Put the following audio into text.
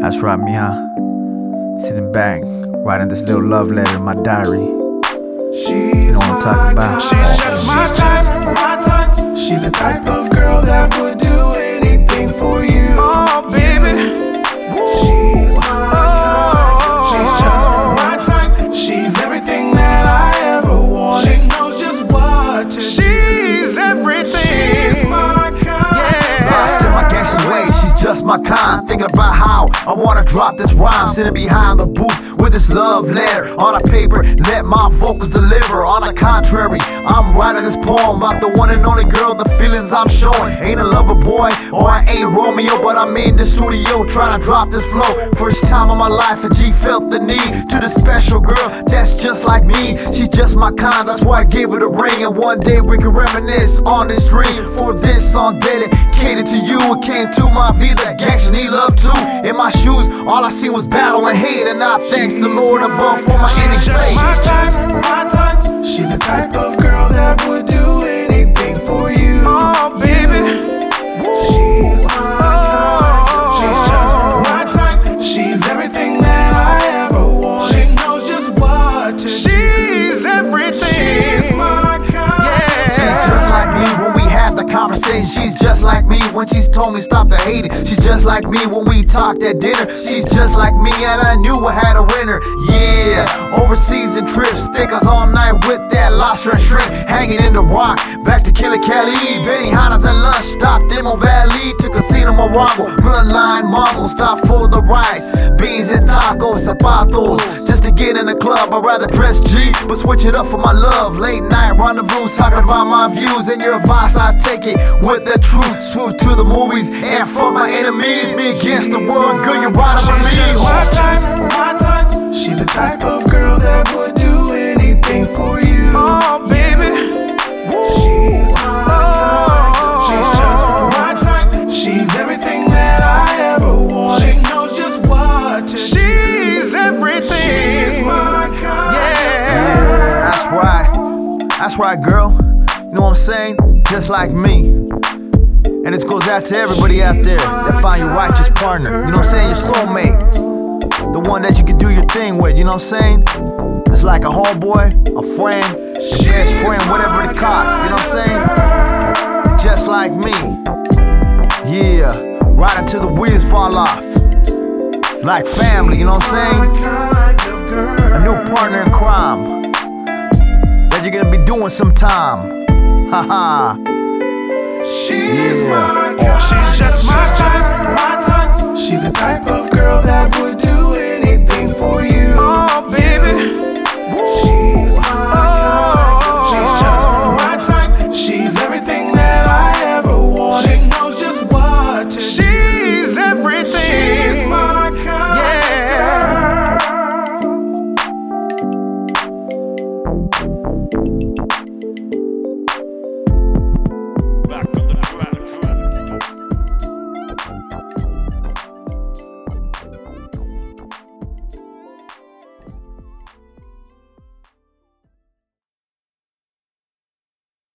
That's right, mija. Sitting back, writing this little love letter in my diary. You know what I'm talking about? She's just my type. She's the type of girl that would do anything for you. Oh, baby. She's just my type. She's everything that I ever wanted. She knows just what to do. She's everything. She's my kind. Yeah. Lost in my gangster ways, she's just my kind. Thinking about how I wanna drop this rhyme, sitting behind the booth with this love letter on a paper, let my vocals deliver. On the contrary, I'm writing this poem about the one and only girl, the feelings I'm showing. Ain't a lover boy, or I ain't Romeo, but I'm in the studio trying to drop this flow. First time in my life, a G felt the need to the special girl that's just like me. She's just my kind, that's why I gave her the ring. And one day we can reminisce on this dream. For this song dedicated to you, it came to my vida. Gangsta need love too. In my shoes, all I see was battle and hate, and I thanks the Lord above for my She's just my type. She's the type of girl that would do anything for you. Oh, baby. She's just my type. She's everything that I ever wanted. She knows just what to do. She's everything. She's my kind. Yeah. She's just like me when we had the conversation. She's just like me when she's told me stop the hating. She's just like me when we talked at dinner. She's just like me and I knew I had a winner. Yeah, overseas and trips, stick us all night with that lobster and shrimp. Hanging in the rock, back to Killer Cali, Benihana's and lunch. Stopped in Mo Valley to Casino Morongo. Bloodline Mongo, stop for the rice, beans and tacos, zapatos. Just to get in the club, I'd rather dress G, but switch it up for my love. Late night rendezvous, talking about my views and your advice. I take it with the truth. Swoop to the movies and fuck my enemies. Me against the world, girl, you're riding with me. She's just my type. She's the type of girl that would do anything for you. Oh, baby. She's just my type. She's everything that I ever wanted. She knows just what to do. She's everything. She's my kind. Yeah. That's right, girl. You know what I'm saying? Just like me. And this goes out to everybody out there that find your righteous partner. You know what I'm saying? Your soulmate. The one that you can do your thing with, you know what I'm saying? It's like a homeboy, a friend, your best friend, whatever it costs, you know what I'm saying? Just like me. Yeah, right until the wheels fall off. Like family, you know what I'm saying? A new partner in crime that you're gonna be doing sometime. Haha. She's just my type.